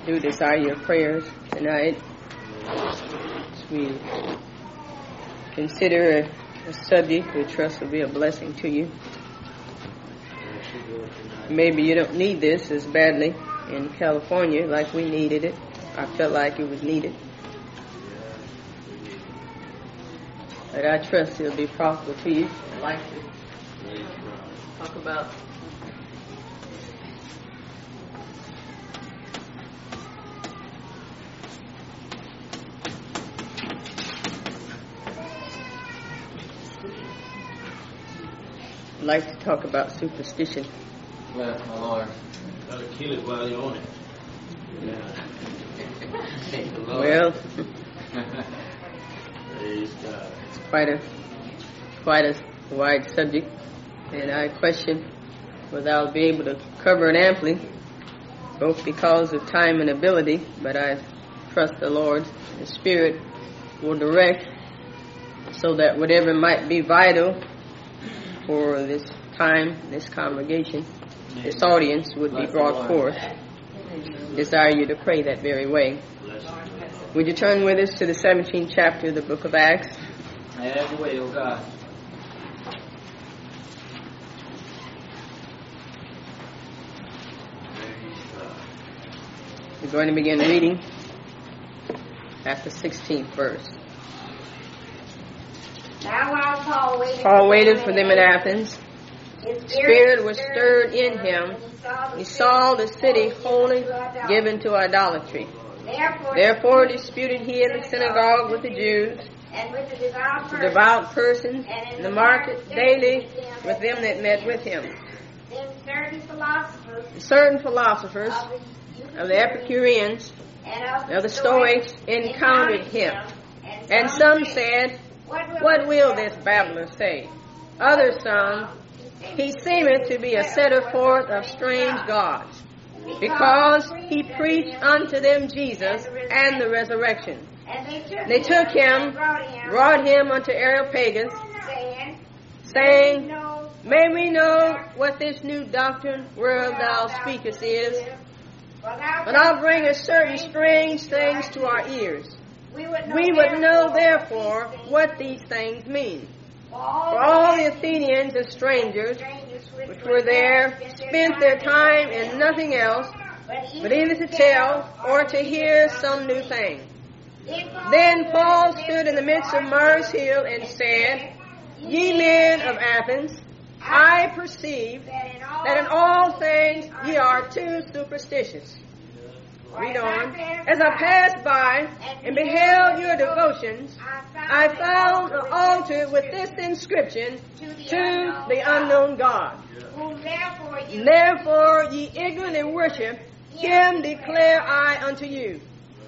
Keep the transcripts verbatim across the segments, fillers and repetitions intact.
do desire your prayers tonight as we consider a, a subject we trust will be a blessing to you. Maybe you don't need this as badly in California like we needed it. I felt like it was needed. But I trust it'll be profitable to you. I'd like to talk about I'd like to talk about superstition. Bless my Lord. Gotta kill it while you're on it. Yeah. Thank the Lord. Well, Praise God. it's quite a quite a wide subject, and I question whether I'll be able to cover it amply, both because of time and ability, but I trust the Lord. The Spirit will direct so that whatever might be vital for this time, this congregation, this audience would be brought forth. Desire you to pray that very way. Would you turn with us to the seventeenth chapter of the book of Acts? Have your way, oh God. We're going to begin reading at the sixteenth verse. Now while Paul waited, Paul waited for them at Athens. His Spirit was stirred in him. He saw the city wholly given to idolatry. Therefore disputed he in the synagogue with the Jews, and with the devout the persons, devout persons, in the market daily with them that met with him. then certain philosophers Certain philosophers of the, of the Epicureans and of the Stoics encountered him. And some said, What will this babbler say? Others some, He seemeth to be a setter forth of strange gods, because he preached unto them Jesus and the resurrection. And they took, They took him, brought him unto Areopagus, saying, saying, No, May we know what this new doctrine whereof thou speakest is? for thou But thou bringest certain strange things to our ears. we would know, We would know therefore what these things mean. For For all the Athenians and strangers which were there spent their time in nothing else but either to tell or to hear some new thing. Then Paul stood in the midst of Mars Hill and said, Ye men of Athens, I perceive that in all things ye are too superstitious. Read on. As I passed by and beheld your devotions, I found an altar with this inscription, To the unknown God. Whom therefore you Therefore ye ignorantly worship, him declare I unto you.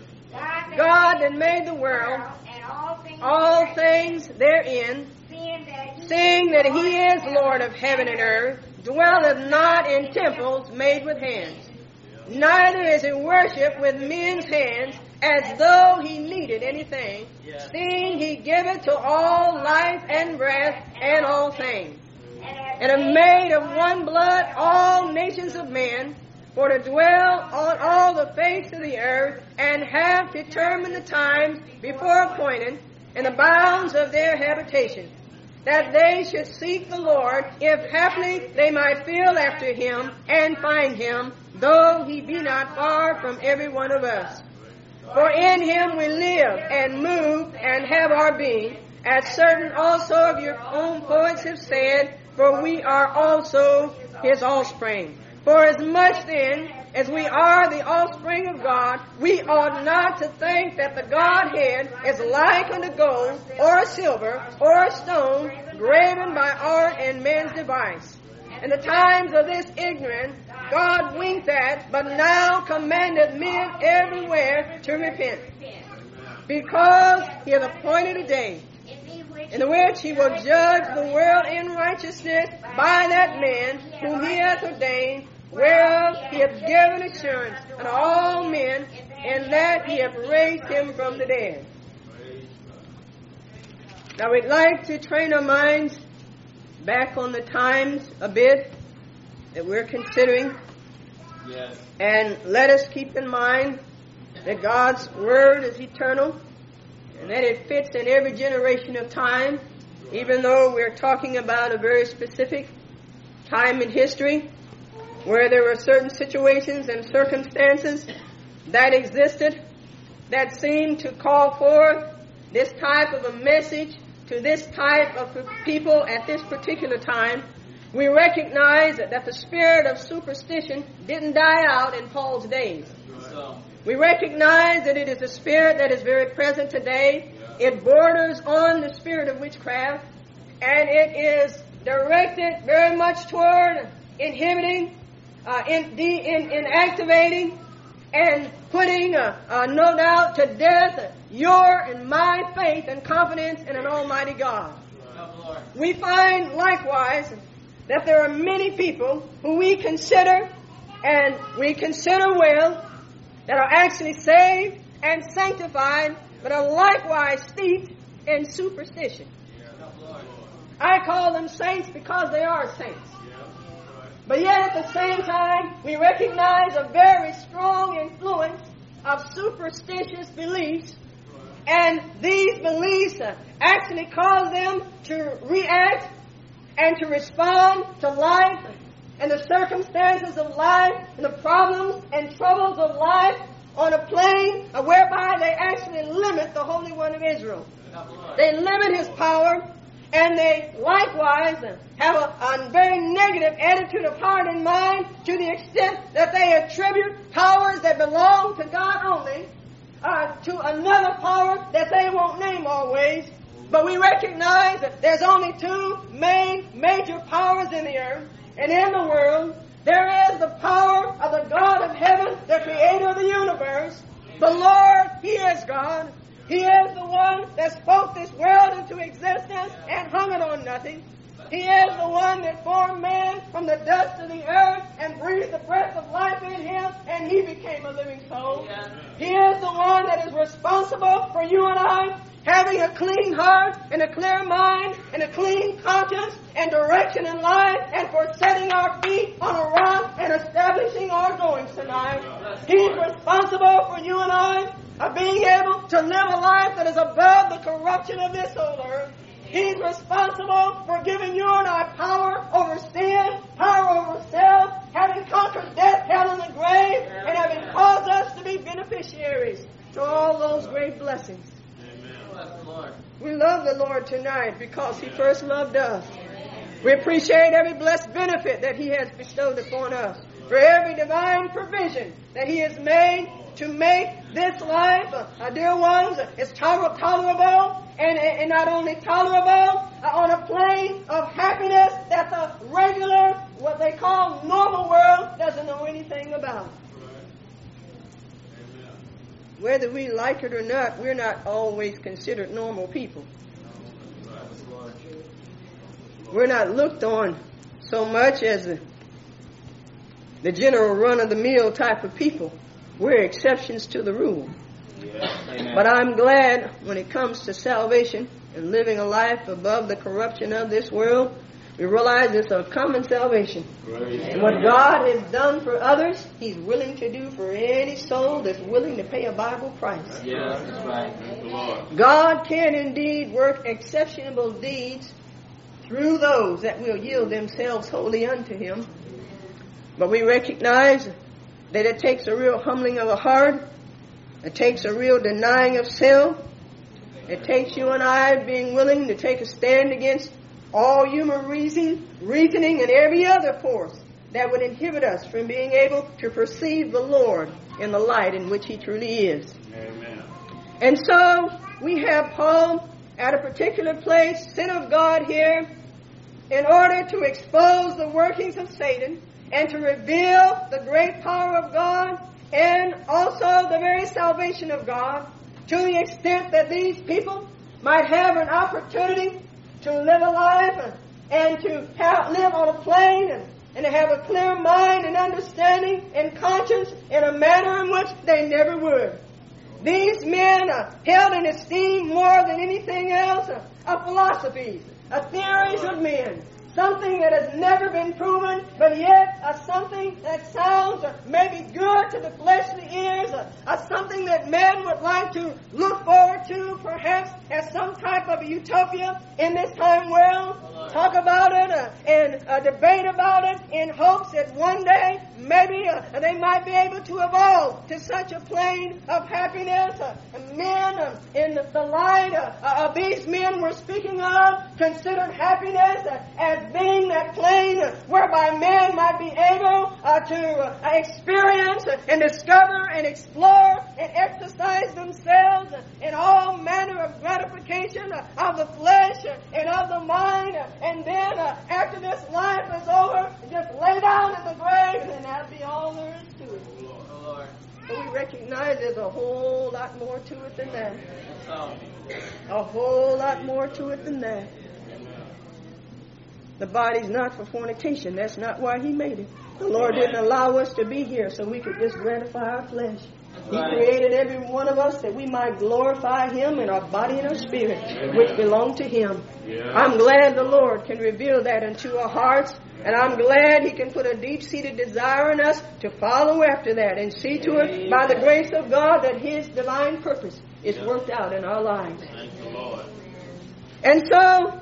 God that made the world, and all things, all things therein, seeing that he seeing that he is Lord of heaven and earth, dwelleth not in temples made with hands. Neither is he worshipped with men's hands, as though he needed anything, seeing he giveth to all life and breath and all things. And have made of one blood all nations of men, for to dwell on all the face of the earth, and have determined the times before appointed, and the bounds of their habitation, that they should seek the Lord, if haply they might feel after him, and find him, though he be not far from every one of us. For in him we live, and move, and have our being, as certain also of your own poets have said, for we are also his offspring. For as much then as we are the offspring of God, we ought not to think that the Godhead is like unto gold, or silver, or a stone, graven by art and men's device. In the times of this ignorance, God winked at, but now commandeth men everywhere to repent. Because he hath appointed a day, in the which he will judge the world in righteousness by that man whom he hath ordained, whereof he hath given assurance unto all men, and that he hath raised him from the dead. Now we'd like to train our minds back on the times a bit that we're considering. Yes. And let us keep in mind that God's Word is eternal and that it fits in every generation of time, even though we're talking about a very specific time in history where there were certain situations and circumstances that existed that seemed to call forth this type of a message to this type of people at this particular time. We recognize that the spirit of superstition didn't die out in Paul's days. We recognize that it is a spirit that is very present today. It borders on the spirit of witchcraft, and it is directed very much toward inhibiting, uh, in, de, in, in activating, and putting, uh, uh, no doubt, to death your and my faith and confidence in an almighty God. We find likewise that there are many people who we consider, and we consider well, that are actually saved and sanctified, but are likewise steeped in superstition. I call them saints because they are saints. But yet at the same time, we recognize a very strong influence of superstitious beliefs, and these beliefs actually cause them to react and to respond to life and the circumstances of life and the problems and troubles of life on a plane whereby they actually limit the Holy One of Israel. They limit His power, and they likewise have a, a very negative attitude of heart and mind to the extent that they attribute powers that belong to God only uh, to another power that they won't name always. But we recognize that there's only two main major powers in the earth and in the world. There is the power of the God of heaven, the creator of the universe. The Lord, He is God. He is the one that spoke this world into existence and hung it on nothing. He is the one that formed man from the dust of the earth and breathed the breath of life in him, and he became a living soul. He is the one that is responsible for you and I having a clean heart and a clear mind and a clean conscience and direction in life, and for setting our feet on a rock and establishing our goings tonight. He's responsible for you and I of being able to live a life that is above the corruption of this old earth. He's responsible for giving you and I power over sin, power over self, having conquered death, hell, and the grave, and having caused us to be beneficiaries to all those great blessings. Amen. We love the Lord tonight because He first loved us. We appreciate every blessed benefit that He has bestowed upon us, for every divine provision that He has made to make this life, uh, uh, dear ones, uh, is toler- tolerable, and, and not only tolerable, uh, on a plane of happiness that the regular, what they call normal world, doesn't know anything about. Whether we like it or not, we're not always considered normal people. We're not looked on so much as the, the general run-of-the-mill type of people. We're exceptions to the rule. Yeah. But I'm glad when it comes to salvation and living a life above the corruption of this world, we realize it's a common salvation. Praise and what God has done for others, He's willing to do for any soul that's willing to pay a Bible price. Yeah, that's right. God can indeed work exceptional deeds through those that will yield themselves wholly unto Him. But we recognize that it takes a real humbling of the heart. It takes a real denying of self. It takes you and I being willing to take a stand against all human reason, reasoning and every other force that would inhibit us from being able to perceive the Lord in the light in which He truly is. Amen. And so we have Paul at a particular place, sent of God here, in order to expose the workings of Satan and to reveal the great power of God and also the very salvation of God, to the extent that these people might have an opportunity to live a life and to have, live on a plane and, and to have a clear mind and understanding and conscience in a manner in which they never would. These men are held in esteem more than anything else uh, of philosophies, of theories of men. Something that has never been proven, but yet uh, something that sounds uh, maybe good to the fleshly ears, uh, uh, something that that men would like to look forward to, perhaps as some type of utopia in this time world. Talk about it uh, and uh, debate about it in hopes that one day maybe uh, they might be able to evolve to such a plane of happiness. Uh, men uh, in the light uh, of these men we're speaking of considered happiness uh, as being that plane uh, whereby men might be able uh, to uh, experience uh, and discover and explore and exercise themselves uh, in all manner of gratification uh, of the flesh uh, and of the mind. Uh, and then uh, after this life is over, just lay down in the grave and that'll be all there is to it. But we recognize there's a whole lot more to it than that. A whole lot more to it than that. The body's not for fornication. That's not why He made it. The Lord didn't allow us to be here so we could just gratify our flesh. He created every one of us that we might glorify Him in our body and our spirit, which belong to Him. I'm glad the Lord can reveal that into our hearts, and I'm glad He can put a deep-seated desire in us to follow after that and see to it, by the grace of God, that His divine purpose is worked out in our lives. And so,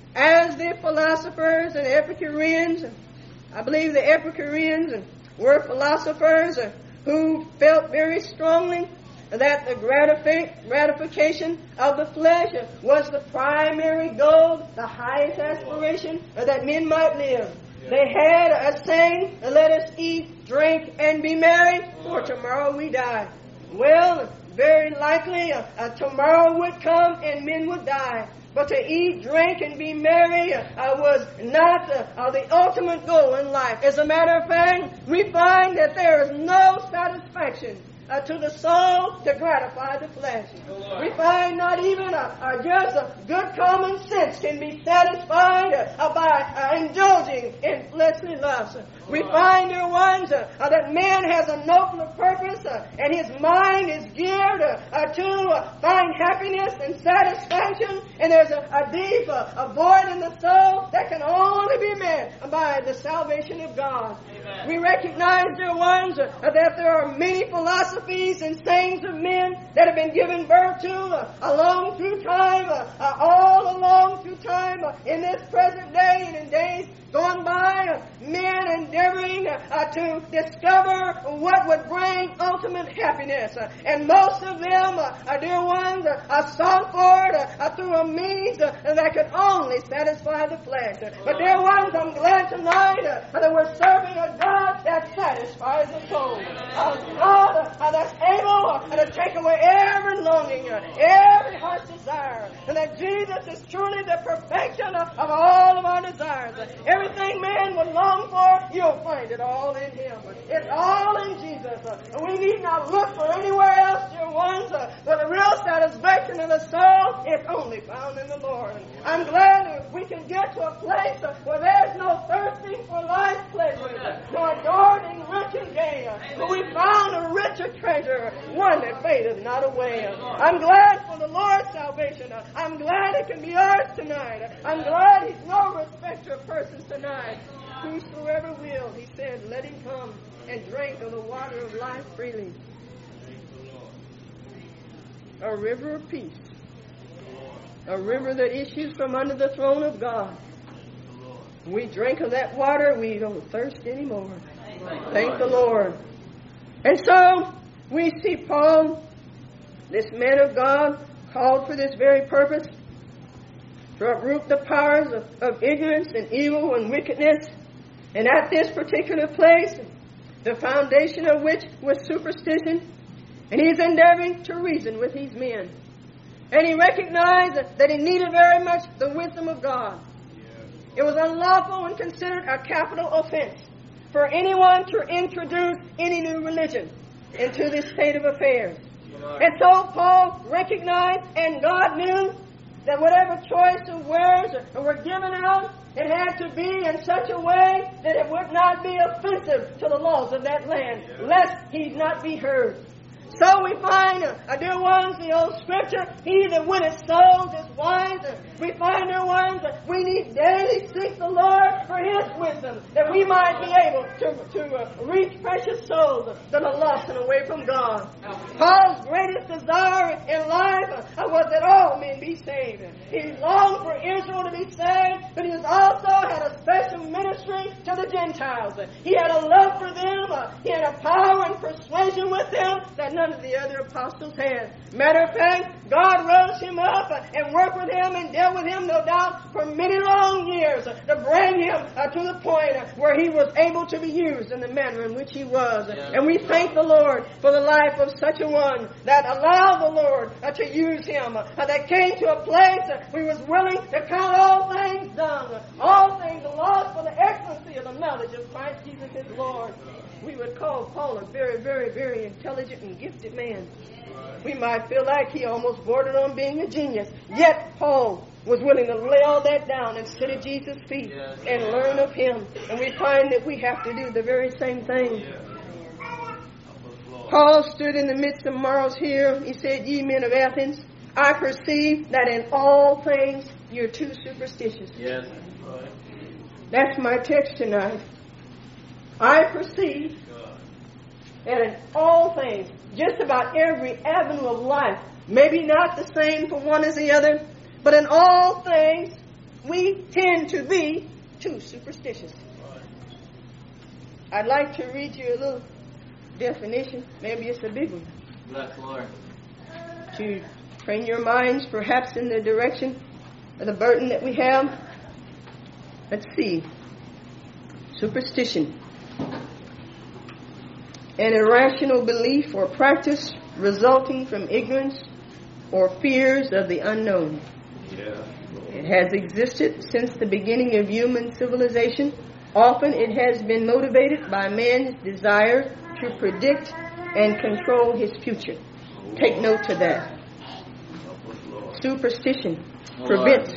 as the philosophers and Epicureans, I believe the Epicureans were philosophers who felt very strongly that the gratifi- gratification of the flesh was the primary goal, the highest aspiration that men might live. Yeah. They had a saying, let us eat, drink, and be merry, for tomorrow we die. Well, very likely uh, uh, tomorrow would come and men would die. But to eat, drink, and be merry uh, was not uh, uh, the ultimate goal in life. As a matter of fact, we find that there is no satisfaction uh, to the soul to gratify the flesh. We find not even uh, uh, just uh, good common sense can be satisfied uh, by uh, indulging in fleshly lusts. We find, dear ones, uh, uh, that man has a nobler purpose uh, and his mind is geared uh, uh, to uh, find happiness and satisfaction, and there's a, a deep uh, a void in the soul that can only be met by the salvation of God. Amen. We recognize, dear ones, uh, that there are many philosophies and sayings of men that have been given birth to uh, along through time, uh, uh, all along through time, uh, in this present day and in days gone by, uh, men endeavoring uh, to discover what would bring ultimate happiness. Uh, and most of them, uh, uh, dear ones, uh, are sought for uh, uh, through a means uh, that could only satisfy the flesh. Uh, but dear ones, I'm glad tonight uh, that we're serving a God that satisfies the soul. A God uh, that's able uh, to take away every longing, uh, every heart's desire. And that Jesus is truly the perfection of, of all of our desires. Uh, Everything man would long for, you'll find it all in Him. It's all in Jesus. Uh, and we need not look for anywhere else, dear ones. Uh, for the real satisfaction of the soul is only found in the Lord. And I'm glad that we can get to a place uh, where there's no thirsting for life's pleasures, no adoring rich and gain. Uh, but we found a richer treasure, one that fadeth not away. Uh, I'm glad for the Lord's salvation. Uh, I'm glad it can be ours tonight. Uh, I'm glad He's no respecter of persons tonight. Whosoever will, He said, let him come and drink of the water of life freely. A river of peace. A river that issues from under the throne of God. We drink of that water, we don't thirst anymore. Thank the Lord. And so, we see Paul, this man of God, called for this very purpose, to uproot the powers of, of ignorance and evil and wickedness. And at this particular place, the foundation of which was superstition, and he's endeavoring to reason with these men. And he recognized that he needed very much the wisdom of God. It was unlawful and considered a capital offense for anyone to introduce any new religion into this state of affairs. And so Paul recognized, and God knew, that whatever choice of words were given out, it had to be in such a way that it would not be offensive to the laws of that land, lest he not be heard. So we find, uh, dear ones, the old scripture, he that winneth souls is wise. Uh, we find, dear ones, uh, we need daily seek the Lord for his wisdom, that we might be able to, to uh, reach precious souls that are lost and away from God. Paul's greatest desire in life uh, was that all men be saved. He longed for Israel to be saved, but he was also had a special ministry to the Gentiles. He had a love for them. Uh, he had a power and persuasion with them that none of the other apostles had. Matter of fact, God rose him up uh, and worked with him and dealt with him, no doubt, for many long years uh, to bring him uh, to the point uh, where he was able to be used in the manner in which he was. Yeah. And we thank the Lord for the life of such a one that allowed the Lord uh, to use him, uh, that came to a place uh, where he was willing to count all things done, all things lost for the excellency of the knowledge of Christ Jesus his Lord. We would call Paul a very, very, very intelligent and gifted man. We might feel like he almost bordered on being a genius. Yet Paul was willing to lay all that down and sit at Jesus' feet and learn of him. And we find that we have to do the very same thing. Paul stood in the midst of morals here. He said, ye men of Athens, I perceive that in all things you're too superstitious. Yes. That's my text tonight. I perceive that in all things, just about every avenue of life, maybe not the same for one as the other, but in all things, we tend to be too superstitious. I'd like to read you a little definition. Maybe it's a big one. Bless the Lord. To train your minds perhaps in the direction of the burden that we have. Let's see. Superstition. An irrational belief or practice resulting from ignorance or fears of the unknown. Yeah. It has existed since the beginning of human civilization. Often it has been motivated by man's desire to predict and control his future. Take note of that. Superstition prevents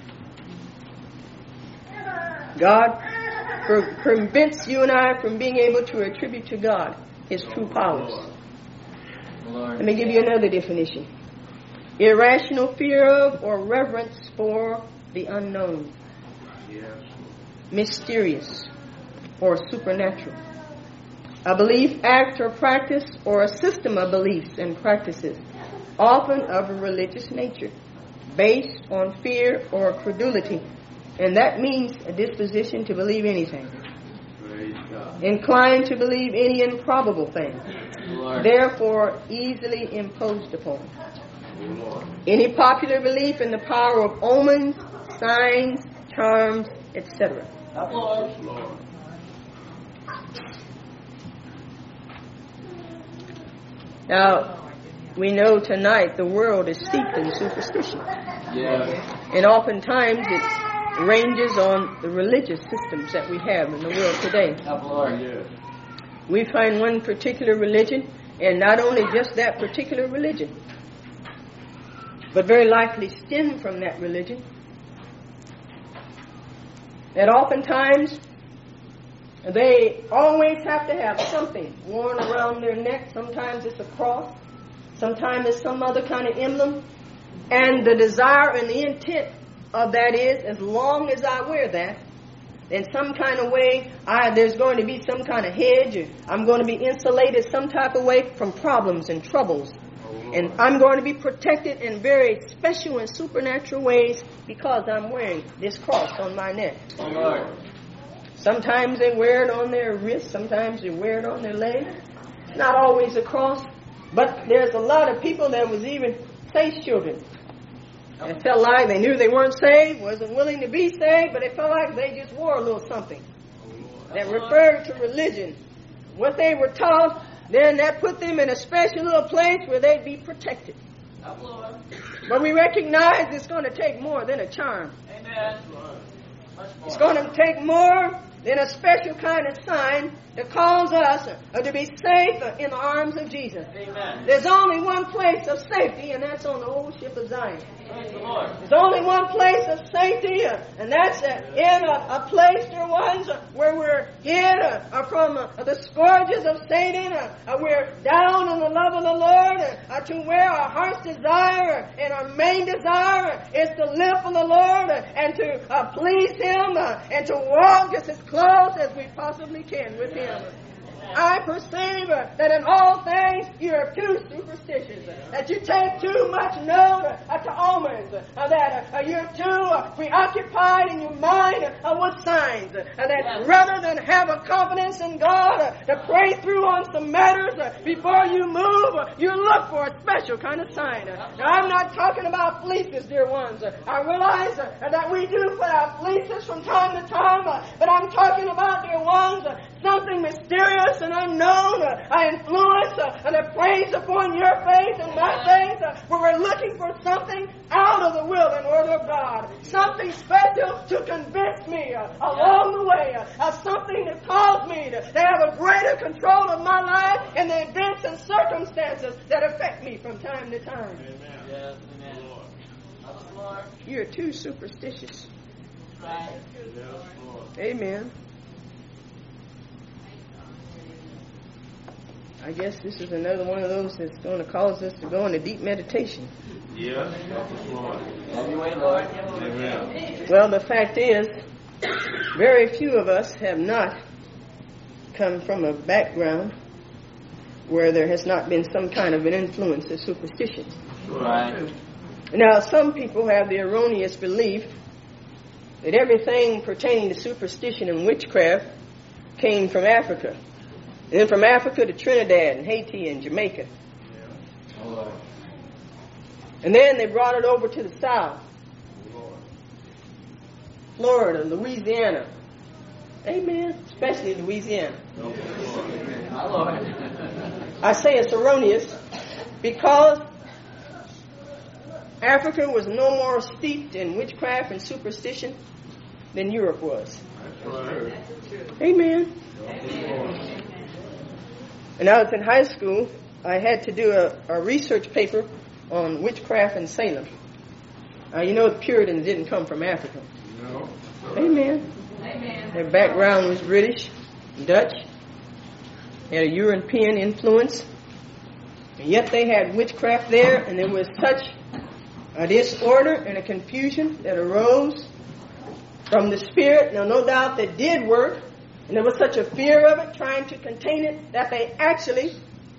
God pre- prevents you and I from being able to attribute to God his true powers. Lord. Let me give you another definition. Irrational fear of or reverence for the unknown. Yes. Mysterious or supernatural. A belief, act, or practice, or a system of beliefs and practices, often of a religious nature, based on fear or credulity. And that means a disposition to believe anything. Praise God. Inclined to believe any improbable thing. Lord. Therefore, easily imposed upon. Oh, Lord. Any popular belief in the power of omens, signs, charms, et cetera. Lord. Lord. Now, we know tonight the world is steeped in superstition. Yeah. And oftentimes it ranges on the religious systems that we have in the world today. Lord. Yes. We find one particular religion, and not only just that particular religion, but very likely stem from that religion, that oftentimes they always have to have something worn around their neck. Sometimes it's a cross. Sometimes it's some other kind of emblem. And the desire and the intent of that is, as long as I wear that, in some kind of way, I, there's going to be some kind of hedge. Or I'm going to be insulated some type of way from problems and troubles. And I'm going to be protected in very special and supernatural ways because I'm wearing this cross on my neck. Lord. Sometimes they wear it on their wrist. Sometimes they wear it on their leg. It's not always a cross. But there's a lot of people that was even saved children. They felt like they knew they weren't saved, wasn't willing to be saved, but they felt like they just wore a little something that referred to religion. What they were taught, then that put them in a special little place where they'd be protected. But we recognize it's going to take more than a charm. Amen. It's going to take more than a special kind of sign to cause us uh, to be safe uh, in the arms of Jesus. Amen. There's only one place of safety, and that's on the old ship of Zion. Praise the Lord. There's only one place of safety, uh, and that's uh, in a, a place, dear ones, uh, where we're hid uh, uh, from uh, the scourges of Satan. Uh, uh, we're down in the love of the Lord. to where our heart's desire and our main desire is to live for the Lord and to uh, please Him uh, and to walk just as close as we possibly can with Him. I perceive uh, that in all things you are too superstitious, uh, that you take too much note uh, to omens, uh, that uh, you're too uh, preoccupied in your mind uh, with signs, uh, that rather than have a confidence in God uh, to pray through on some matters uh, before you move, uh, you look for a special kind of sign. Uh, now, I'm not talking about fleeces, dear ones. Uh, I realize uh, that we do put out fleeces from time to time, uh, but I'm talking about, dear ones, uh, something mysterious and unknown, uh, I influence uh, and a praise upon your faith and my faith, uh, where we're looking for something out of the will and order of God, something special to convince me uh, along the way, uh, uh, something that calls me to, to have a greater control of my life and the events and circumstances that affect me from time to time. Amen. Yes, amen. Lord. You're too superstitious. Right. Yes, Lord. Amen. I guess this is another one of those that's going to cause us to go into deep meditation. Yes, Lord. Have your way, Lord. Amen. Well, the fact is, very few of us have not come from a background where there has not been some kind of an influence of superstition. Right. Now, some people have the erroneous belief that everything pertaining to superstition and witchcraft came from Africa. And then from Africa to Trinidad and Haiti and Jamaica. And then they brought it over to the South. Florida, Louisiana. Amen. Especially Louisiana. My Lord. I say it's erroneous because Africa was no more steeped in witchcraft and superstition than Europe was. Amen. When I was in high school, I had to do a, a research paper on witchcraft in Salem. Uh, you know, the Puritans didn't come from Africa. No. Amen. Amen. Their background was British, Dutch, had a European influence, and yet they had witchcraft there, and there was such a disorder and a confusion that arose from the spirit. Now, no doubt that did work, and there was such a fear of it, trying to contain it, that they actually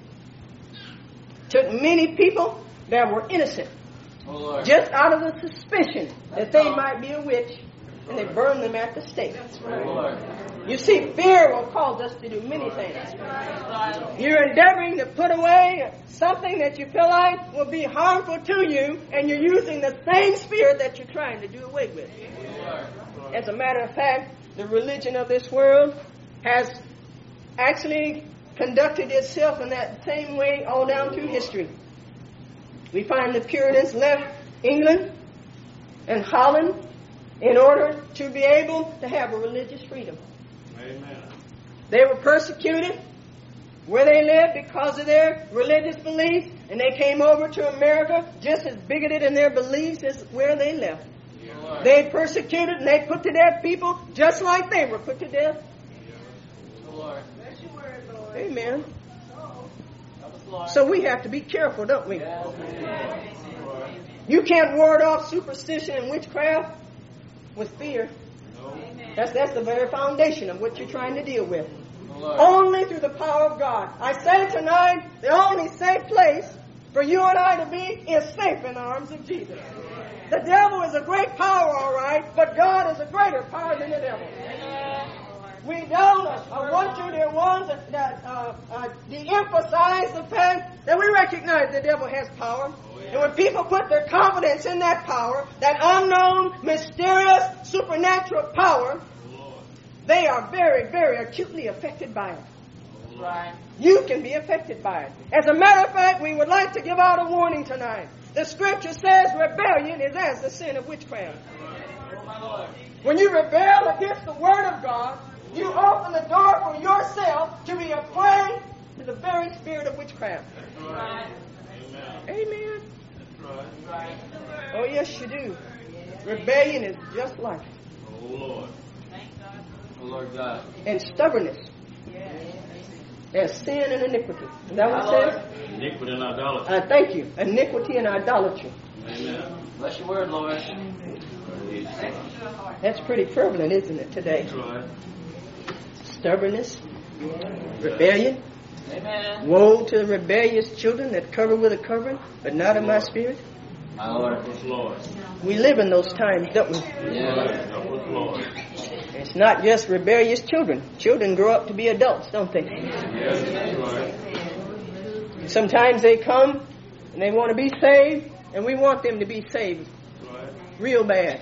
took many people that were innocent, Oh, Lord. just out of the suspicion that they might be a witch, and they burned them at the stake. Oh, Lord. You see, fear will cause us to do many things. You're endeavoring to put away something that you feel like will be harmful to you, and you're using the same spirit that you're trying to do away with. As a matter of fact, the religion of this world has actually conducted itself in that same way all down through history. We find the Puritans left England and Holland in order to be able to have a religious freedom. Amen. They were persecuted where they lived because of their religious beliefs, and they came over to America just as bigoted in their beliefs as where they left. They persecuted and they put to death people just like they were put to death. Oh, Lord. Amen. Help us, Lord. So we have to be careful, don't we? Yes, amen. You can't ward off superstition and witchcraft with fear. That's, that's the very foundation of what you're trying to deal with. Oh, Lord. Only through the power of God. I say tonight, the only safe place for you and I to be is safe in the arms of Jesus. The devil is a great power, all right, but God is a greater power than the devil. We don't uh, want you, dear ones, that uh, uh, de-emphasize the fact that we recognize the devil has power. And when people put their confidence in that power, that unknown, mysterious, supernatural power, they are very, very acutely affected by it. Right. You can be affected by it. As a matter of fact, we would like to give out a warning tonight. The scripture says rebellion is as the sin of witchcraft. Oh, my Lord. When you rebel against the word of God, you open the door for yourself to be a prey to the very spirit of witchcraft. Right. Amen. Right. Oh, yes, you do. Rebellion is just like it. Oh, Lord. Oh, Lord God. And stubbornness. There's sin and iniquity. Is that what it says? Iniquity and idolatry. Uh, thank you. Iniquity and idolatry. Amen. Bless your word, Lord. That's pretty prevalent, isn't it, today? That's right. Stubbornness, rebellion. Amen. Woe to the rebellious children that cover with a covering, but not of my spirit. My Lord. Yes, Lord. We live in those times, don't we? Yeah. Help us, Lord. It's not just rebellious children. Children grow up to be adults, don't they? Yes, that's right. Sometimes they come and they want to be saved, and we want them to be saved That's right. real bad.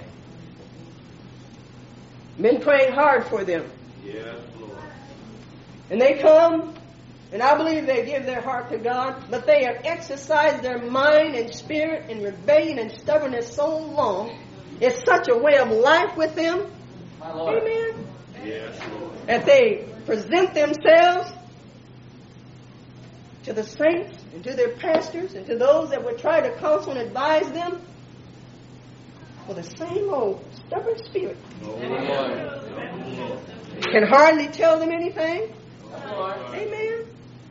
Been praying hard for them. Yes, Lord. And they come, and I believe they give their heart to God, but they have exercised their mind and spirit in rebellion and stubbornness so long. It's such a way of life with them. My Lord. Amen. Yes, Lord. That they present themselves to the saints and to their pastors and to those that would try to counsel and advise them with the same old stubborn spirit. Oh, Lord. Help us, Lord. Can hardly tell them anything. Lord. Amen.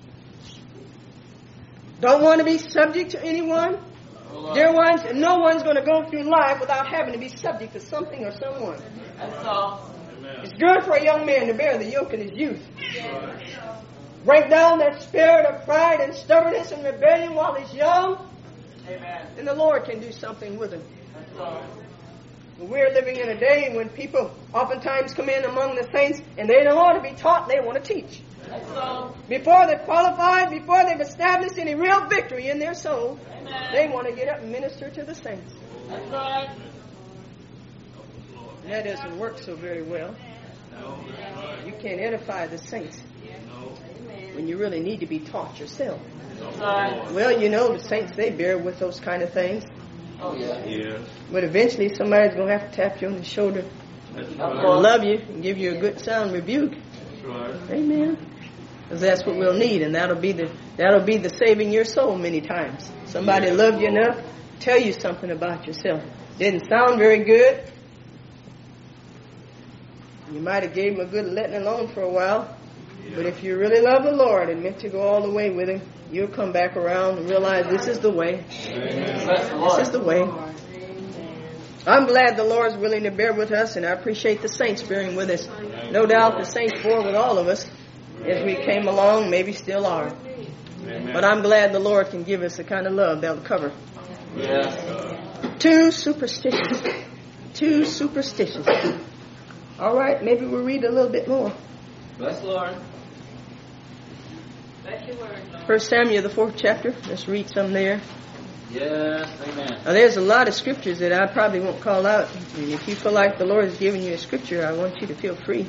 Don't want to be subject to anyone. Lord. Dear ones, no one's going to go through life without having to be subject to something or someone. That's all. Amen. It's good for a young man to bear the yoke in his youth. Break down that spirit of pride and stubbornness and rebellion while he's young, Amen. and the Lord can do something with him. That's all. We're living in a day when people oftentimes come in among the saints and they don't want to be taught, they want to teach. That's all. Before they're qualified, before they've established any real victory in their soul, Amen. they want to get up and minister to the saints. That's right. And that doesn't work so very well. No, that's right. You can't edify the saints No. when you really need to be taught yourself. That's right. Well, you know, the saints, they bear with those kind of things. Oh, yeah. Yes. But eventually somebody's going to have to tap you on the shoulder That's and right. love you and give you a good sound rebuke. That's right. Amen. Because that's what we'll need, and that'll be the that'll be the saving your soul many times. Somebody Yes, loved you Lord. enough to tell you something about yourself. Didn't sound very good. You might have gave him a good letting alone for a while. But if you really love the Lord and meant to go all the way with him, you'll come back around and realize this is the way. Amen. Bless the This Lord. is the way. I'm glad the Lord's willing to bear with us, and I appreciate the saints bearing with us. No doubt the saints bore with all of us as we came along, maybe still are. Amen. But I'm glad the Lord can give us the kind of love that'll cover. Yeah. Too superstitious. Too superstitious. All right, maybe we'll read a little bit more. Bless the Lord. Bless your word, Lord. First Samuel, the fourth chapter. Let's read some there. Yes. Amen. Now, there's a lot of scriptures that I probably won't call out. And if you feel like the Lord has given you a scripture, I want you to feel free.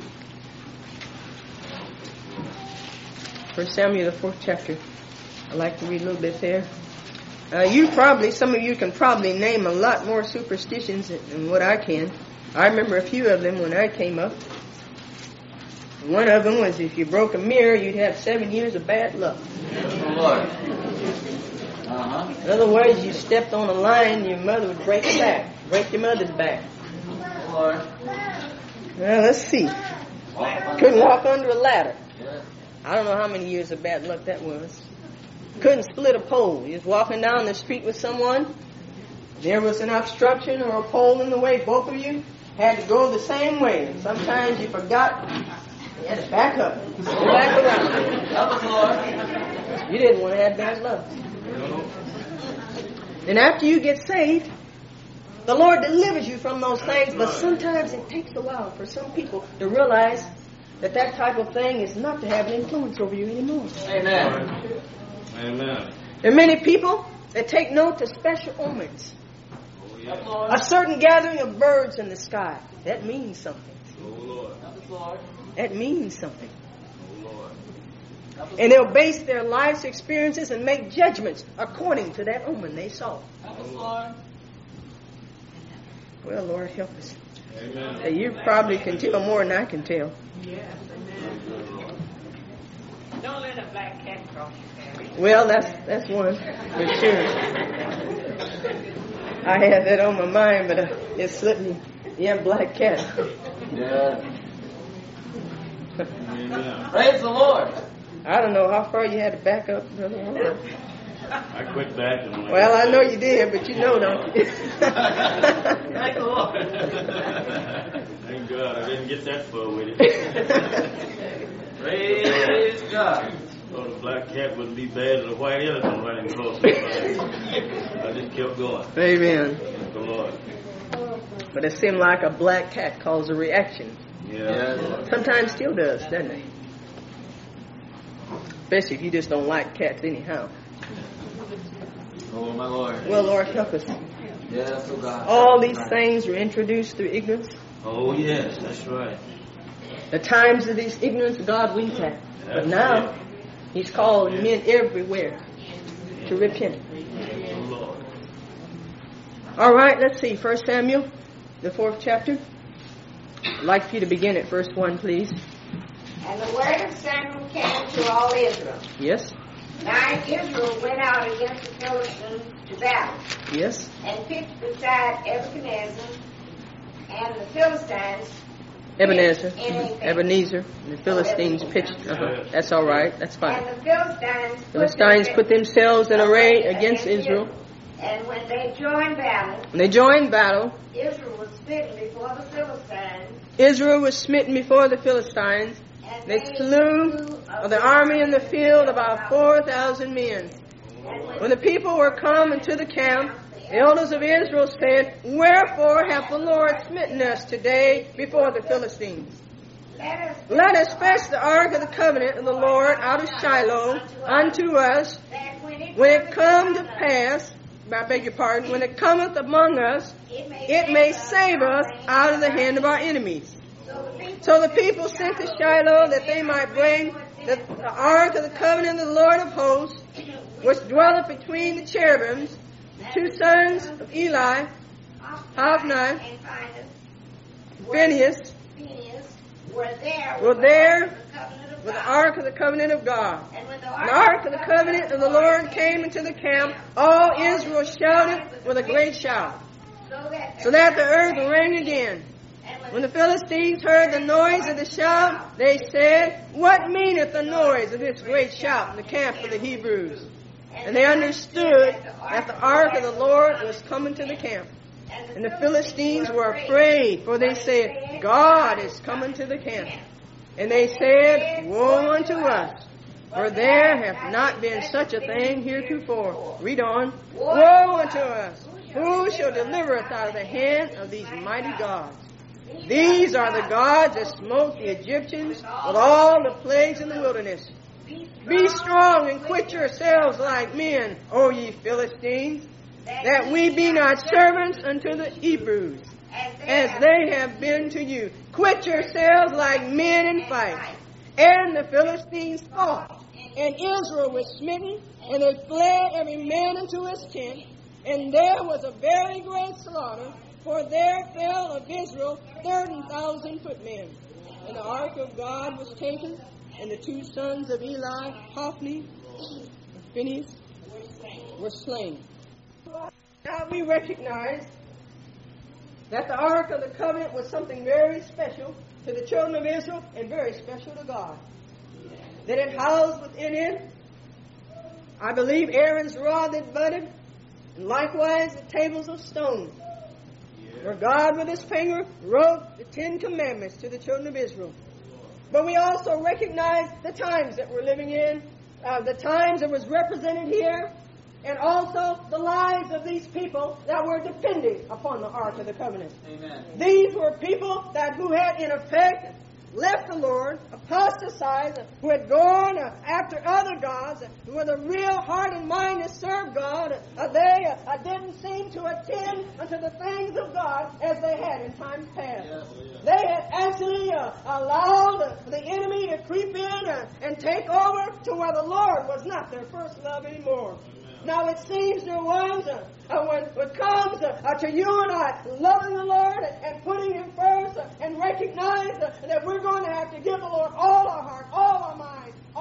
First Samuel, the fourth chapter. I'd like to read a little bit there. Uh, you probably, some of you can probably name a lot more superstitions than what I can. I remember a few of them when I came up. One of them was if you broke a mirror, you'd have seven years of bad luck. Bless the Lord. Uh-huh. In other words, you stepped on a line, your mother would break your back, break your mother's back. Bless the Lord. Well, let's see. Walk on Couldn't the- walk under a ladder. Yes. I don't know how many years of bad luck that was. Couldn't split a pole. You was walking down the street with someone. There was an obstruction or a pole in the way. Both of you had to go the same way. And sometimes you forgot. You had to back up. Go back around. Help us, Lord. You didn't want to have bad luck. And after you get saved, the Lord delivers you from those things. But sometimes it takes a while for some people to realize that that type of thing is not to have an influence over you anymore. Amen. Amen. There are many people that take note to special omens. Oh, Help us, yeah. Lord. A certain gathering of birds in the sky. That means something. Oh, Lord. Help us, Lord. That means something. Oh, Lord. Help us, And they'll base their life's experiences and make judgments according to that omen they saw. Help us, Lord. Well, Lord, help us. Amen. Uh, You probably can tell more than I can tell. Don't let a black cat cross your path. Well, that's that's one for sure. I had that on my mind, but uh, it slipped me. Yeah, black cat. Yeah. Amen. Praise the Lord. I don't know how far you had to back up, Brother Walker. I quit back and Well, I know you did, but you know, don't you? Thank the Lord. Thank God I didn't get that far with it. Praise God. Oh, the black cat wouldn't be bad as a white elephant running across the fire. I just kept going. Amen. Thank the Lord. But it seemed like a black cat caused a reaction. Yeah. Yes. Sometimes still does, doesn't it? Especially if you just don't like cats anyhow. Oh, my Lord. Well, Lord, help us. Yes, oh God. All these things were introduced through ignorance. Oh, yes, that's right. The times of this ignorance God winked at. But now, He's calling men everywhere to repent. Thank the Lord. All right, let's see. First Samuel, the fourth chapter. I'd like for you to begin at verse one, please. And the word of Samuel came to all Israel. Yes, Now Israel went out against the Philistines to battle, yes. and pitched beside Ebenezer, and the Philistines. Ebenezer, In a- Ebenezer, and the Philistines pitched. Uh-huh. That's all right. That's fine. And the Philistines put, Philistines put themselves in array against Israel. And when they joined battle, When they joined battle, Israel was smitten before the Philistines. Israel was smitten before the Philistines. And They slew of the army in the field about four thousand men. And When the people were come into the camp, the elders of Israel said, Wherefore hath the Lord smitten us today before the Philistines? let us, Let us fetch the ark of the covenant of the Lord out of Shiloh unto us, that when it, when it come cometh to upon us, pass, I beg your pardon, when it cometh among us, it may, it may save us out of the hand of our enemies. So the people, So the people sent to Shiloh that they might bring the, the ark of the covenant of the Lord of hosts, which dwelleth between the cherubims, the two sons of Eli, Hophni, and Phinehas, Phinehas, Phinehas were there, were with the there ark of the covenant of with the God. ark of the covenant of God. And when the When the ark of the covenant of the Lord came into the camp, all Israel shouted with a great shout, so that, so that the earth rang again. and when When the Philistines heard the noise of the shout, they said, What meaneth the noise of this great shout in the camp of the Hebrews? And they understood that the ark of the Lord was coming to the camp. And the Philistines were afraid, for they said, God is coming to the camp. And they said, Woe unto us, for there hath not been such a thing heretofore. Read on. Woe unto us! Who shall deliver us out of the hand of these mighty gods? These are the gods that smote the Egyptians with all the plagues in the wilderness. Be strong and quit yourselves like men, O ye Philistines, that we be not servants unto the Hebrews, as they have been to you. Quit yourselves like men and fight. And the Philistines fought, and Israel was smitten, and they fled every man into his tent, and there was a very great slaughter, for there fell of Israel thirty thousand footmen. And the ark of God was taken, and the two sons of Eli, Hophni and Phinehas, were slain. Now we recognize that the Ark of the Covenant was something very special to the children of Israel and very special to God. That it housed within it, I believe, Aaron's rod that budded, and likewise the tables of stone, where God with his finger wrote the Ten Commandments to the children of Israel. But we also recognize the times that we're living in, uh, the times that was represented here, and also the lives of these people that were depending upon the Ark of the Covenant. Amen. These were people that who had in effect left the Lord, apostatized, who had gone uh, after other gods, uh, with a real heart and mind to serve God. Uh, they uh, uh, didn't seem to attend unto the things of God as they had in times past. Yes. They had actually uh, allowed uh, the enemy to creep in uh, and take over to where the Lord was not their first love anymore. Now it seems there was, uh, uh, when it comes uh, uh, to you and I loving the Lord and, and putting Him first uh, and recognize uh, that we're going to have to give the Lord all our heart, all our mind, all our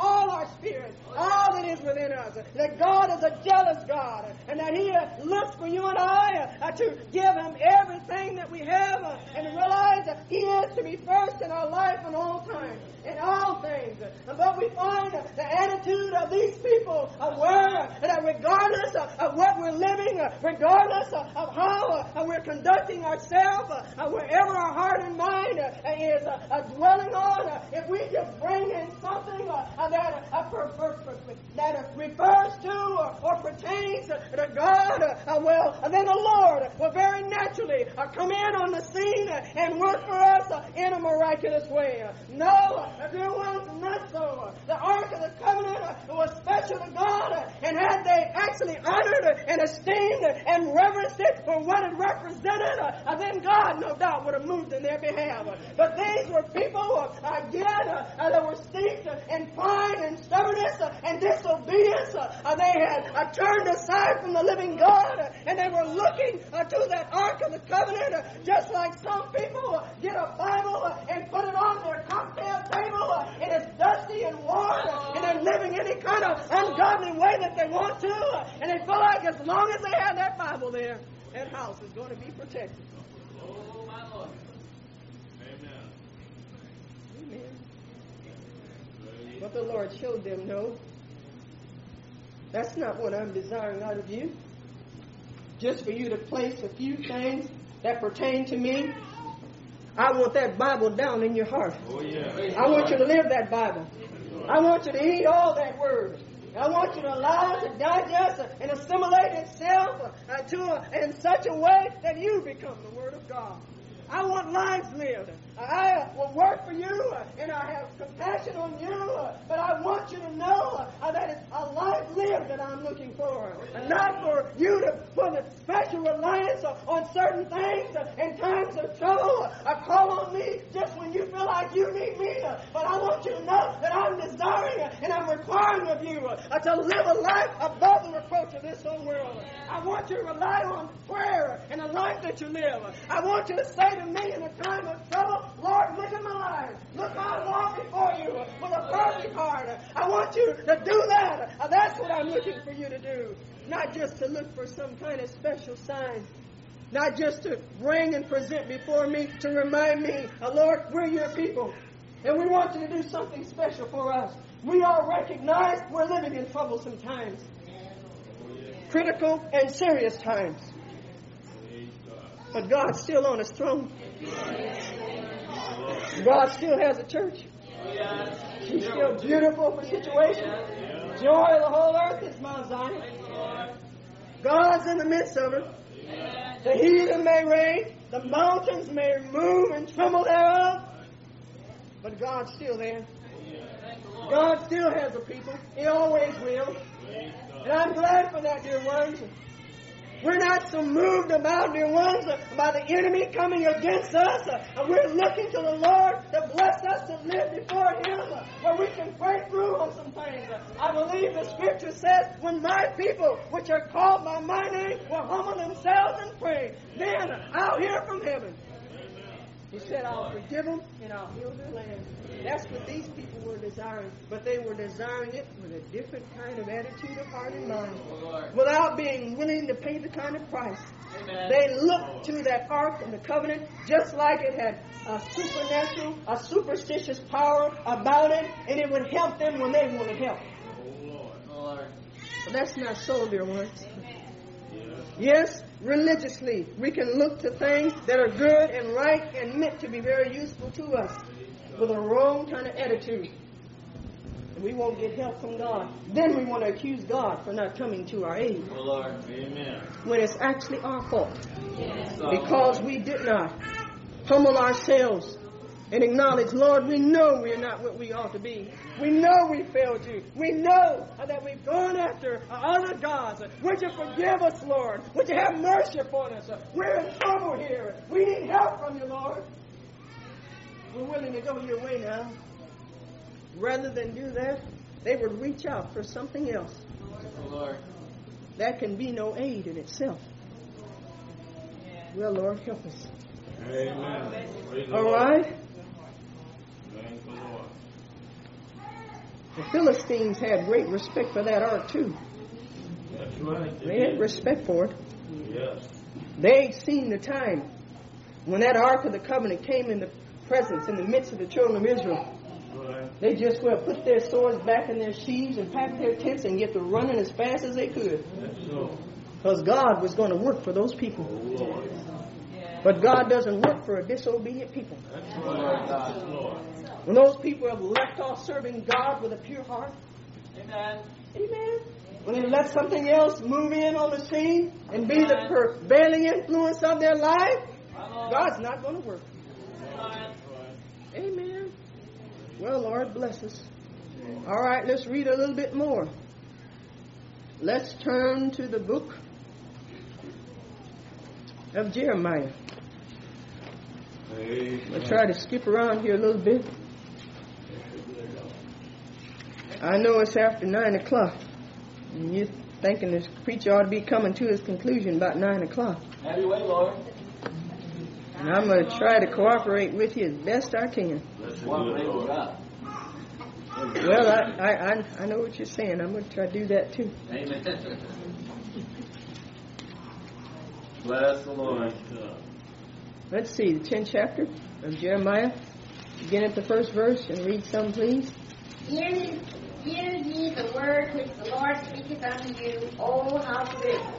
spirit, all that is within us. That God is a jealous God, and that He uh, looks for you and I uh, to give Him everything that we have, uh, and to realize that He is to be first in our life in all times, in all things. But we find uh, the attitude of these people of where uh, that regardless uh, of what we're living, uh, regardless uh, of how uh, we're conducting ourselves, uh, uh, wherever our heart and mind uh, is uh, uh, dwelling on, uh, if we just bring in something uh, uh, that uh, per, per, per, per, that uh, refers to or, or pertains uh, to God, uh, uh, well, uh, then the Lord will very naturally uh, come in on the scene uh, and work for us uh, in a miraculous way. Uh, no, uh, dear ones, not so. Uh, the Ark of the Covenant uh, was special to God, uh, and had they actually honored uh, and esteemed uh, and reverenced it for what it represented, uh, uh, then God, no doubt, would have moved in their behalf. Uh, but these were people, uh, again, uh, uh, that were steeped uh, in pride and stubbornness uh, and disobedience. Uh, uh, they had uh, turned aside from the living God, uh, and they were looking uh, to that Ark of the Covenant, uh, just like some people uh, get a Bible uh, and put it on their cocktail table, uh, and it's dusty and worn, uh, and they're living any kind of ungodly way that they want to, uh, and they feel like as long as they have that Bible there, that house is going to be protected. Oh, my Lord. Amen. Amen. But the Lord showed them, no, that's not what I'm desiring out of you. Just for you to place a few things that pertain to me. I want that Bible down in your heart. Oh, yeah. I want you to live that Bible. I want you to eat all that Word. I want you to allow it to digest and assimilate itself uh, to uh, in such a way that you become the Word of God. I want lives lived. I uh, will work for you, uh, and I have compassion on you, uh, but I want you to know uh, that it's a life lived that I'm looking for. And not for you to put a special reliance uh, on certain things uh, in times of trouble. Uh, call on me just when you feel like you need me. Uh, but I want you to know that I'm desiring uh, and I'm requiring of you uh, to live a life above the reproach of this whole world. I want you to rely on prayer and the life that you live. I want you to say to me in a time of trouble, Lord, look at my life. Look how I walk before you with a perfect heart. I want you to do that. That's what I'm looking for you to do. Not just to look for some kind of special sign. Not just to bring and present before me to remind me, oh, Lord, we're your people. And we want you to do something special for us. We all recognize we're living in troublesome times. Critical and serious times. But God's still on His throne. God still has a church. She's still beautiful for situations. Joy of the whole earth is Mount Zion. God's in the midst of it. The heathen may reign. The mountains may move and tremble thereof. But God's still there. God still has a people. He always will. And I'm glad for that, dear ones. We're not so moved about, dear ones, by the enemy coming against us. Uh, we're looking to the Lord to bless us to live before Him, uh, where we can pray through on some things. Uh, I believe the Scripture says, when my people, which are called by my name, will humble themselves and pray, then I'll hear from heaven. He said, I'll forgive them and I'll heal their land. That's what these people were desiring. But they were desiring it with a different kind of attitude of heart and mind. Without being willing to pay the kind of price. Amen. They looked to that Ark of the Covenant just like it had a supernatural, a superstitious power about it. And it would help them when they wanted help. But that's not so, dear ones. Yes, religiously, we can look to things that are good and right and meant to be very useful to us with a wrong kind of attitude. And we won't get help from God. Then we want to accuse God for not coming to our aid. Oh, Lord. Amen. When it's actually our fault. Because we did not humble ourselves and acknowledge, Lord, we know we are not what we ought to be. We know we failed you. We know that we've gone after other gods. Would you forgive us, Lord? Would you have mercy upon us? We're in trouble here. We need help from you, Lord. We're willing to go your way now. Rather than do that, they would reach out for something else. Lord. That can be no aid in itself. Well, Lord, help us. Amen. All right? Thank the Lord. The Philistines had great respect for that ark too. That's right. They had respect for it. Yes. They seen the time when that Ark of the Covenant came in the presence, in the midst of the children of Israel. Right. They just well put their swords back in their sheaths and pack their tents and get to running as fast as they could. That's so. Because God was going to work for those people. Oh, Lord. But God doesn't work for a disobedient people. That's right. That's Lord. When those people have left off serving God with a pure heart, Amen. amen. When they let something else move in on the scene and be the prevailing influence of their life, God's not going to work. Amen. Well, Lord, bless us. All right, let's read a little bit more. Let's turn to the book of Jeremiah. Amen. We'll try to skip around here a little bit. I know it's after nine o'clock. And you're thinking this preacher ought to be coming to his conclusion about nine o'clock. Have your way, Lord. And I'm going to try to cooperate with you as best I can. Bless One you, praise Lord. God. Well, I, I, I, I know what you're saying. I'm going to try to do that too. Amen. Bless the Lord. Let's see, the tenth chapter of Jeremiah. Begin at the first verse and read some, please. Hear ye, hear ye the word which the Lord speaketh unto you, O house of Israel.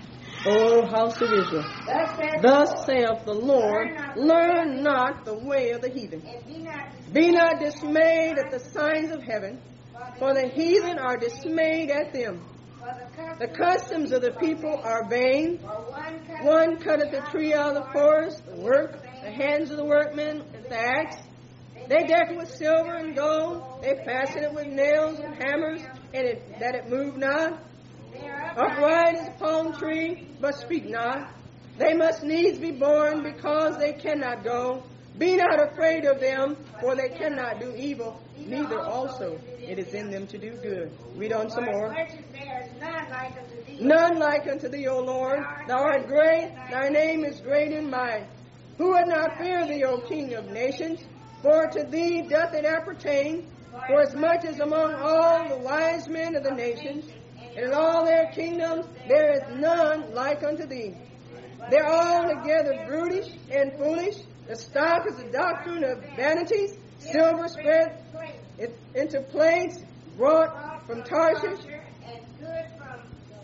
O house of Israel, Thus saith thus the Lord, saith the Lord, learn not the way of the heathen. and be not Be not dismayed at the signs of heaven, for the heathen are dismayed at them. for the The customs of the people are vain. For one cut One cutteth the tree out of the forest, the work, the hands of the workmen, with the axe. They deck it with silver and gold. They fasten it with nails and hammers, and it, that it move not. they are Upright as a palm tree, but speak not. They must needs be born because they cannot go. Be not afraid of them, for they cannot do evil, neither also it is in them to do good. Read on some more. Wretched there is none like unto thee. None like unto thee, O Lord. Thou art great, thy name is great in might. Who would not fear thee, O King of nations? For to thee doth it appertain. For as much as among all the wise men of the nations, and in all their kingdoms, there is none like unto thee. They're all together brutish and foolish. The stock is the doctrine of vanities. Silver spread it into plates, brought from Tarshish. And good from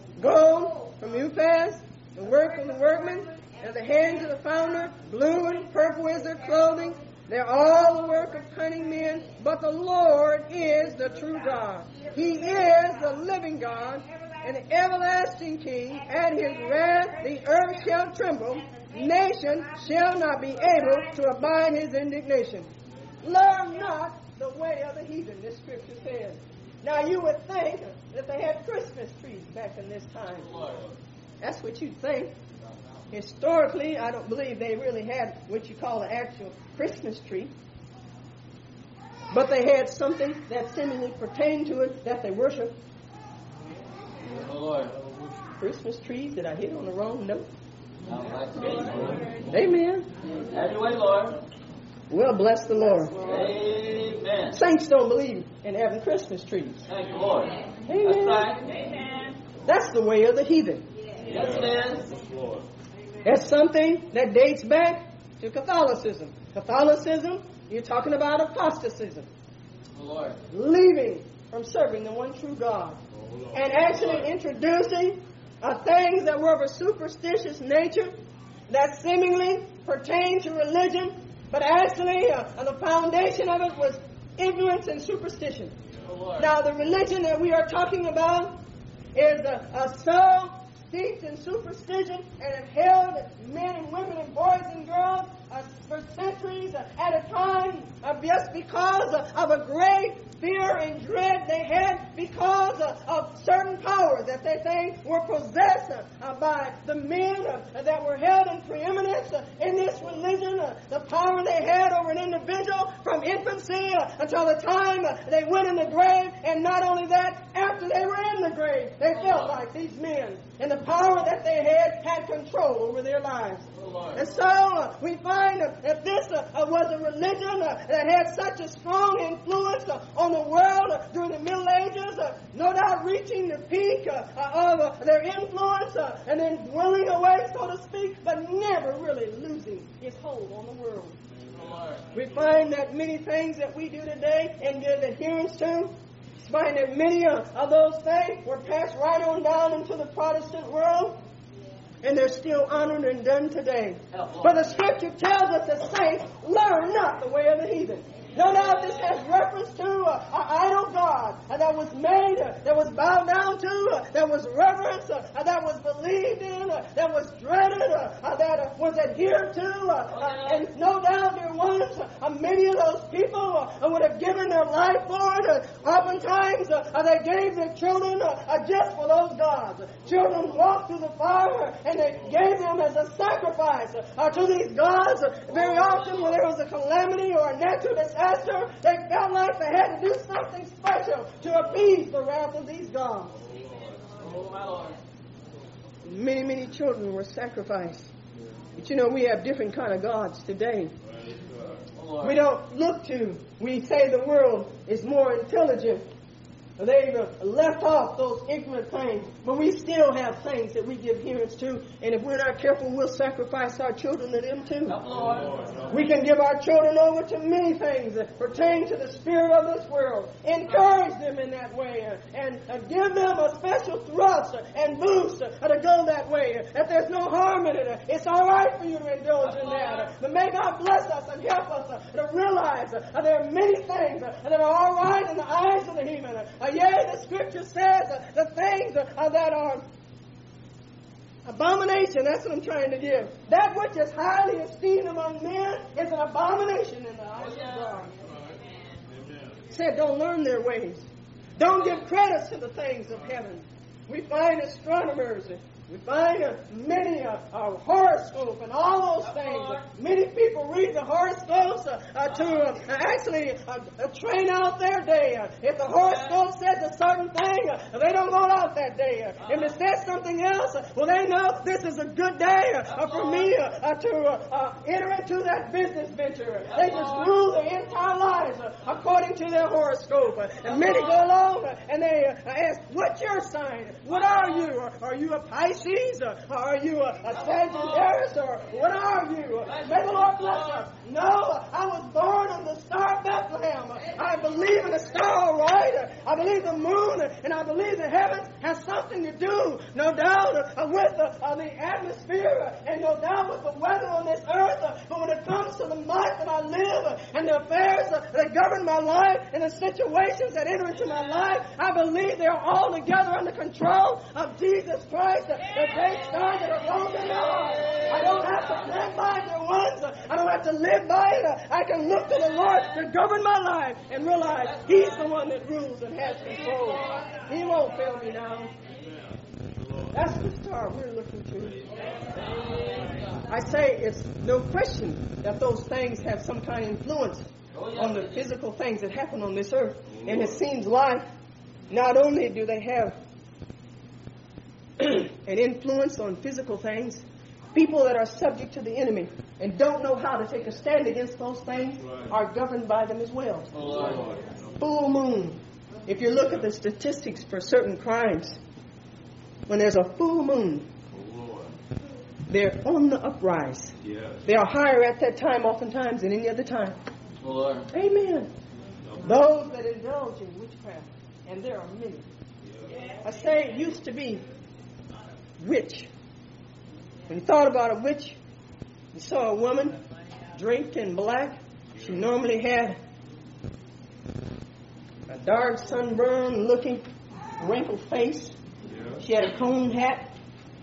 Gold from Uphaz, the work of the workman, and the hands of the founder. Blue and purple is their clothing. They're all the work of cunning men, but the Lord is the true God. He is the living God and the everlasting King. At his wrath the earth shall tremble. Nation shall not be able to abide his indignation. Learn not the way of the heathen, this scripture says. Now you would think that they had Christmas trees back in this time. That's what you'd think. Historically, I don't believe they really had what you call an actual Christmas tree. But they had something that seemingly pertained to it that they worshiped. Oh, Lord. Christmas trees, did I hit on the wrong note? Amen. Amen. Have your way, Lord. Well, bless the Lord. Amen. Saints don't believe in having Christmas trees. Thank you, Lord. Amen. That's right. Amen. That's the way of the heathen. Yes, it is. Yes, Lord. That's something that dates back to Catholicism. Catholicism, you're talking about apostasism. Oh, Lord. Leaving from serving the one true God. And actually introducing uh, things that were of a superstitious nature that seemingly pertain to religion, but actually uh, the foundation of it was ignorance and superstition. Oh, Lord. Now, the religion that we are talking about is uh, uh, so steeped in superstition and have held men and women and boys and girls uh, for centuries uh, at a time uh, just because uh, of a great fear and dread they had because uh, of certain powers that they think were possessed uh, by the men uh, that were held in preeminence uh, in this religion, uh, the power they had over an individual from infancy uh, until the time uh, they went in the grave, and not only that, after they were in the grave, they felt like these men and the power that they had had control over their lives. Oh, Lord. And so uh, we find find uh, that this uh, uh, was a religion uh, that had such a strong influence uh, on the world uh, during the Middle Ages, uh, no doubt reaching the peak uh, uh, of uh, their influence uh, and then dwelling away, so to speak, but never really losing its hold on the world. We find that many things that we do today and give adherence to, we find that many uh, of those things were passed right on down into the Protestant world, and they're still honored and done today. But the Scripture tells us the saints learn not the way of the heathen. No doubt this has reference to uh, an idol god uh, that was made, uh, that was bowed down to, uh, that was reverenced, uh, uh, that was believed in, uh, that was dreaded, uh, uh, that uh, was adhered to. Uh, uh, and no doubt there was uh, many of those people uh, would have given their life for it. Uh, oftentimes uh, uh, they gave their children uh, uh, just for those gods. Children walked through the fire and they gave them as a sacrifice uh, to these gods. Uh, very often when there was a calamity or a natural disaster, they felt like they had to do something special to appease the wrath of these gods. Oh, my Lord. Many, many children were sacrificed. But you know, we have different kind of gods today. Oh, We don't look to, we say the world is more intelligent. They've left off those ignorant things, but we still have things that we give adherence to, and if we're not careful, we'll sacrifice our children to them too. We can give our children over to many things that pertain to the spirit of this world, encourage them in that way, and give them a special thrust and boost to go that way. If there's no harm in it, it's all right for you to indulge in that. But may God bless us and help us to realize that there are many things that are all right in the eyes of the heathen. Uh, yea, the Scripture says uh, the things uh, that are abomination, that's what I'm trying to give. That which is highly esteemed among men is an abomination in the eyes of God. Said, don't learn their ways. Don't give credit to the things of heaven. We find astronomers, we find uh, many uh, uh, horoscope and all those things. Uh, many people read the horoscopes uh, uh, to uh, actually uh, uh, train out their day. Uh, if the horoscope says a certain thing, uh, they don't go out that day. Uh, if it says something else, uh, well, they know this is a good day uh, for me uh, uh, to uh, uh, enter into that business venture. They just rule their entire lives uh, according to their horoscope. Uh, and many go along uh, and they uh, ask, what's your sign? What are you? Are, are you a Pisces? Or are you a, a Sagittarius? Or what are you? May the Lord bless us. No, I was born on the star of Bethlehem. I believe in the star, all right. I believe the moon and I believe the heavens has something to do, no doubt, uh, with uh, uh, the atmosphere and no doubt with the weather on this earth. Uh, but when it comes to the life that I live uh, and the affairs uh, that govern my life and the situations that enter into my life, I believe they're all together under control of Jesus Christ. Uh, the great stars that are wrong in my life. I don't have to stand by their ones. Uh, I don't have to live by it. Uh, I can look to the Lord to govern my life and realize He's the one that rules and has control. He won't fail me now. That's the star we're looking to. I say it's no question that those things have some kind of influence on the physical things that happen on this earth. And it seems like not only do they have an influence on physical things, people that are subject to the enemy and don't know how to take a stand against those things are governed by them as well. Full moon. If you look at the statistics for certain crimes, when there's a full moon, they're on the uprise. They are higher at that time oftentimes than any other time. Amen. Those that indulge in witchcraft, and there are many. I say it used to be witch. When you thought about a witch, you saw a woman draped in black. She normally had a dark sunburn looking wrinkled face. She had a cone hat.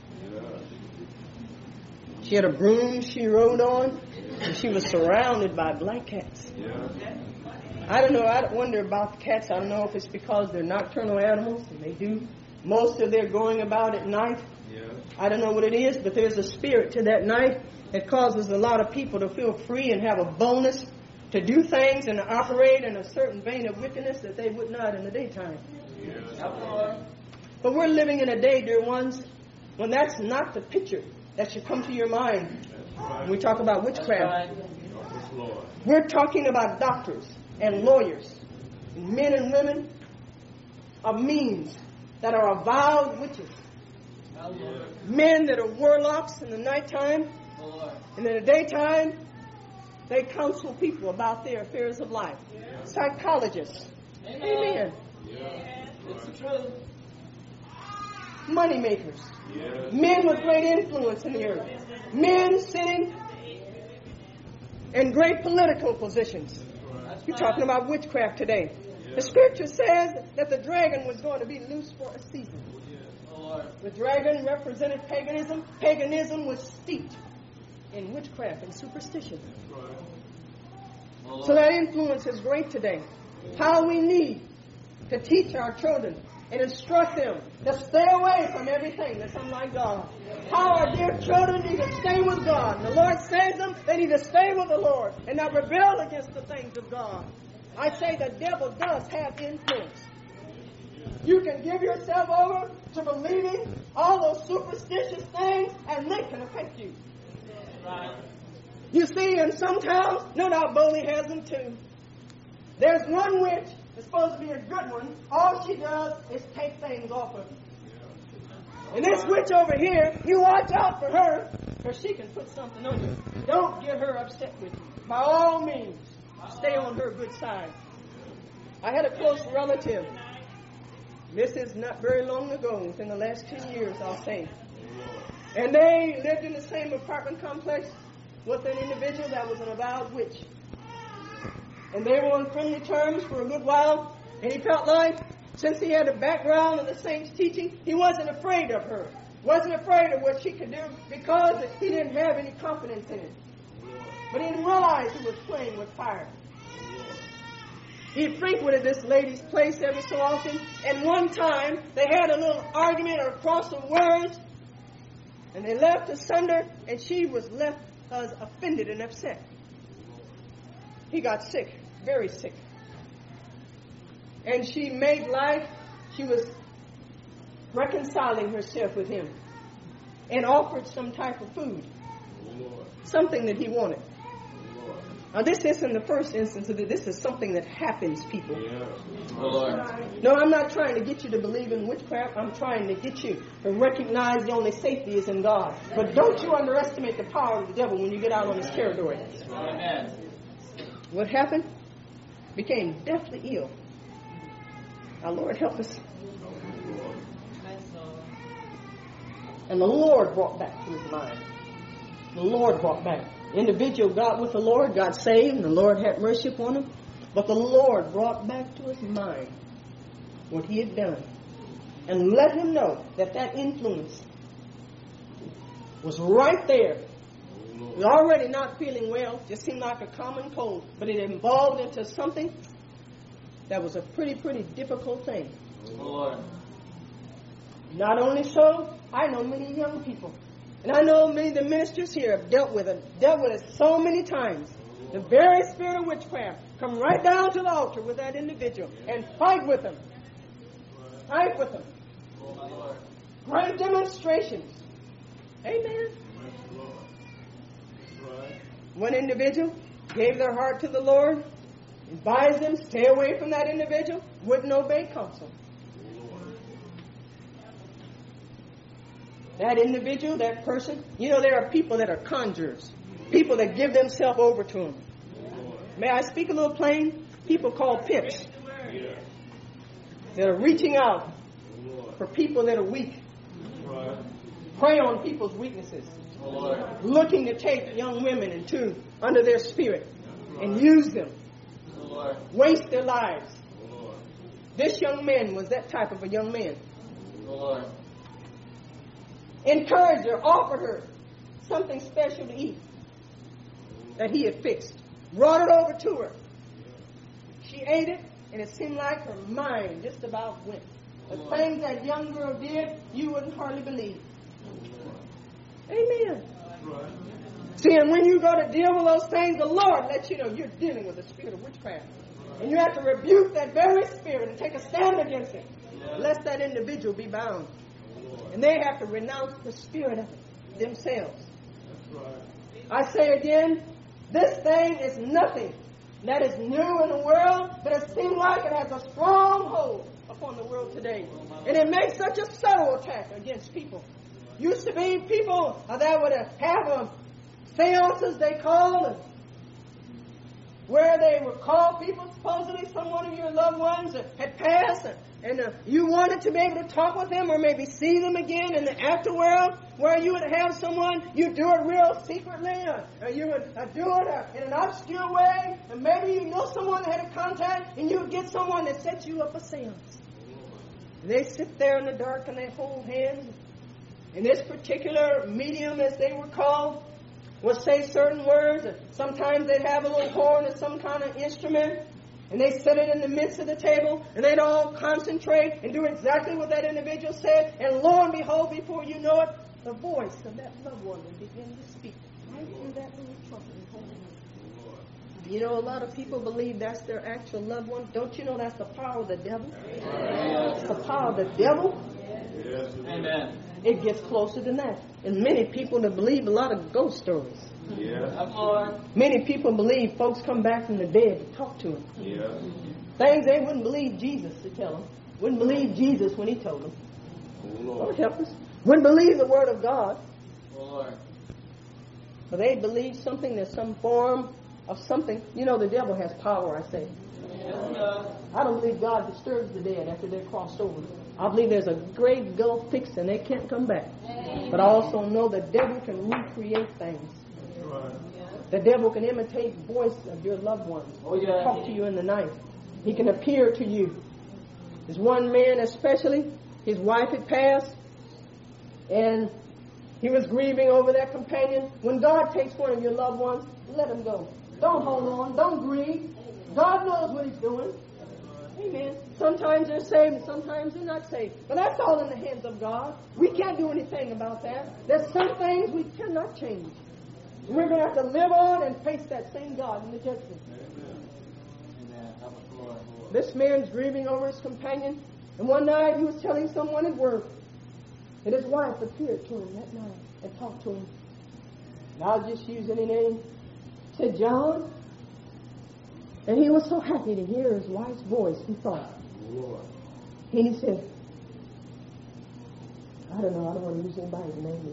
She had a broom she rode on. And she was surrounded by black cats. I don't know. I wonder about the cats. I don't know if it's because they're nocturnal animals and they do most of their going about at night. I don't know what it is, but there's a spirit to that night that causes a lot of people to feel free and have a boldness to do things and to operate in a certain vein of wickedness that they would not in the daytime. But we're living in a day, dear ones, when that's not the picture that should come to your mind. When we talk about witchcraft, Yes, Lord. we're talking about doctors and lawyers, men and women of means that are avowed witches. Men that are warlocks in the nighttime, and in the daytime, they counsel people about their affairs of life. Psychologists. Amen. It's the truth. Money makers. Yes. Men with great influence in the earth. Men sitting in great political positions. You're talking about witchcraft today. The scripture says that the dragon was going to be loose for a season. The dragon represented paganism. Paganism was steeped in witchcraft and superstition. So that influence is great today. How we need to teach our children and instruct them to stay away from everything that's unlike God. How our dear children need to stay with God. And the Lord says them, they need to stay with the Lord and not rebel against the things of God. I say the devil does have influence. You can give yourself over to believing all those superstitious things and they can affect you. You see, in some towns, no doubt Bowley has them too. There's one witch that's supposed to be a good one. All she does is take things off of you. And this witch over here, you watch out for her, because she can put something on you. Don't get her upset with you. By all means, stay on her good side. I had a close relative. This is not very long ago, within the last ten years, I'll say. And they lived in the same apartment complex with an individual that was an avowed witch. And they were on friendly terms for a good while. And he felt like, since he had a background in the saints' teaching, he wasn't afraid of her. Wasn't afraid of what she could do because he didn't have any confidence in it. But he didn't realize he was playing with fire. He frequented this lady's place every so often. And one time, they had a little argument or a cross of words. And they left asunder, and she was left as offended and upset. He got sick, very sick. And she made life, she was reconciling herself with him and offered some type of food, something that he wanted. Now, this isn't the first instance of it. This is something that happens, people. No, I'm not trying to get you to believe in witchcraft. I'm trying to get you to recognize the only safety is in God. But don't you underestimate the power of the devil when you get out on his territory. Amen. What happened? Became deathly ill. Our Lord help us. And the Lord brought back to his mind. The Lord brought back. The individual got with the Lord, got saved, and the Lord had mercy upon him. But the Lord brought back to his mind what he had done and let him know that that influence was right there. He was already not feeling well, just seemed like a common cold, but it evolved into something that was a pretty, pretty difficult thing. Lord. Not only so, I know many young people, and I know many of the ministers here have dealt with it, dealt with it so many times. The very spirit of witchcraft come right down to the altar with that individual and fight with them. Fight with them. Great demonstrations. Amen. One individual gave their heart to the Lord, advised them, stay away from that individual, wouldn't obey counsel. That individual, that person, you know, there are people that are conjurers, people that give themselves over to them. May I speak a little plain? People called pimps that are reaching out for people that are weak, prey on people's weaknesses, looking to take young women into under their spirit and use them, waste their lives. This young man was that type of a young man. Encouraged her, offered her something special to eat that he had fixed. Brought it over to her. She ate it, and it seemed like her mind just about went. The things that young girl did, you wouldn't hardly believe. Amen. See, and when you go to deal with those things, the Lord lets you know you're dealing with the spirit of witchcraft. And you have to rebuke that very spirit and take a stand against it, lest that individual be bound. And they have to renounce the spirit of it themselves. I say again, this thing is nothing that is new in the world, but it seems like it has a strong hold upon the world today. And it makes such a subtle attack against people. Used to be people uh, that would uh, have uh, seances, they called, uh, where they would call people, supposedly someone of your loved ones uh, had passed, uh, and uh, you wanted to be able to talk with them or maybe see them again in the afterworld, where you would have someone, you do it real secretly, uh, or you would uh, do it uh, in an obscure way, and maybe you know someone that had a contact, and you would get someone that set you up a seance. And they sit there in the dark and they hold hands. And this particular medium, as they were called, would say certain words. Sometimes they'd have a little horn or some kind of instrument, and they set it in the midst of the table, and they'd all concentrate and do exactly what that individual said. And lo and behold, before you know it, the voice of that loved one would begin to speak right through that little trumpet. You know, a lot of people believe that's their actual loved one. Don't you know that's the power of the devil? It's the power of the devil. Amen. It gets closer than that. And many people that believe a lot of ghost stories. Yeah. Come on. Many people believe folks come back from the dead to talk to them. Yeah. Things they wouldn't believe Jesus to tell them. Wouldn't believe Jesus when he told them. Oh, Lord Lord. help us. Wouldn't believe the word of God. Lord. But they believe something, there's some form of something. You know, the devil has power, I say. Yes, sir. I don't believe God disturbs the dead after they're crossed over. I believe there's a great gulf fixed and they can't come back. But I also know the devil can recreate things. Right. The devil can imitate the voice of your loved ones. Oh, yeah. Talk to you in the night. He can appear to you. There's one man especially, his wife had passed, and he was grieving over that companion. When God takes one of your loved ones, let him go. Don't hold on. Don't grieve. God knows what he's doing. Amen. Sometimes they're saved and sometimes they're not saved. But that's all in the hands of God. We can't do anything about that. There's some things we cannot change. We're going to have to live on and face that same God in the judgment. Amen. Help us, Lord. This man's grieving over his companion. And one night he was telling someone at work that his wife appeared to him that night and talked to him. And I'll just use any name. Said, John. And he was so happy to hear his wife's voice, he thought. Lord. And he said, I don't know, I don't want to use anybody's name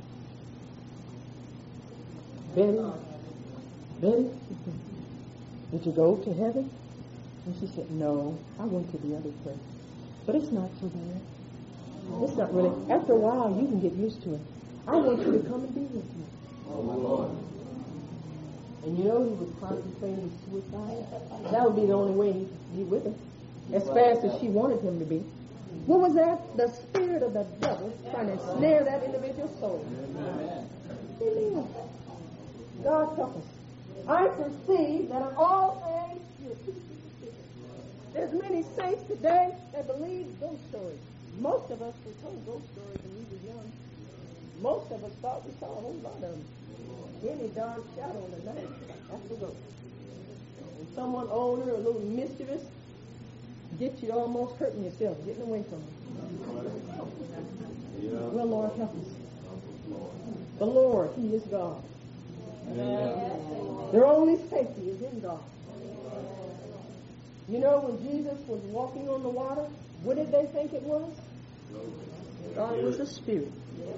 again. Betty? Betty? Did you go to heaven? And she said, no, I went to the other place. But it's not so bad. It's not really. After a while, you can get used to it. I want you to come and be with me. Oh, my Lord. And you know he was contemplating suicide. That would be the only way he could be with her. As fast as she wanted him to be. What was that? The spirit of the devil trying to ensnare that individual's soul. Amen. God help us. I perceive that in all things you're teaching the secret. There's many saints today that believe ghost stories. Most of us were told ghost stories when we were young. Most of us thought we saw a whole lot of them. Any dark shadow in the night, that's the ghost. And someone older, a little mischievous, gets you almost hurting yourself, getting away from them. Yeah. Well, Lord, help us. The Lord, He is God. Their only safety is in God. You know, when Jesus was walking on the water, what did they think it was? God was a spirit.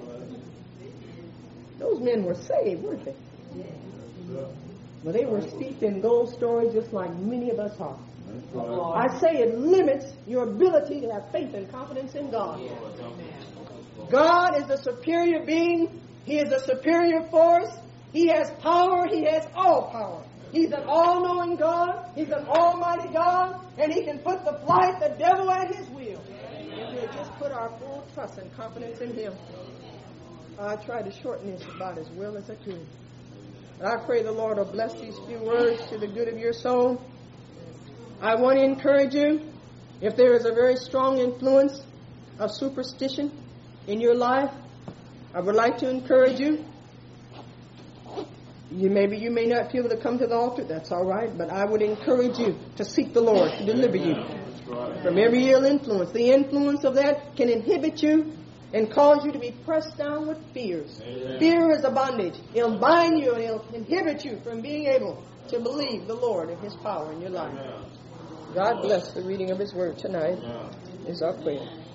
Those men were saved, weren't they? But they were steeped in ghost stories just like many of us are. I say it limits your ability to have faith and confidence in God. God is a superior being. He is a superior force. He has power. He has all power. He's an all-knowing God. He's an almighty God. And He can put to flight the devil at His will. If we just put our full trust and confidence in Him. I try to shorten this about as well as I could. But I pray the Lord will bless these few words to the good of your soul. I want to encourage you, if there is a very strong influence of superstition in your life, I would like to encourage you. You maybe you may not be able to come to the altar, that's all right, but I would encourage you to seek the Lord to deliver you from every ill influence. The influence of that can inhibit you and cause you to be pressed down with fears. Amen. Fear is a bondage. It'll bind you and it'll inhibit you from being able to believe the Lord and His power in your life. God bless the reading of His word tonight is our prayer.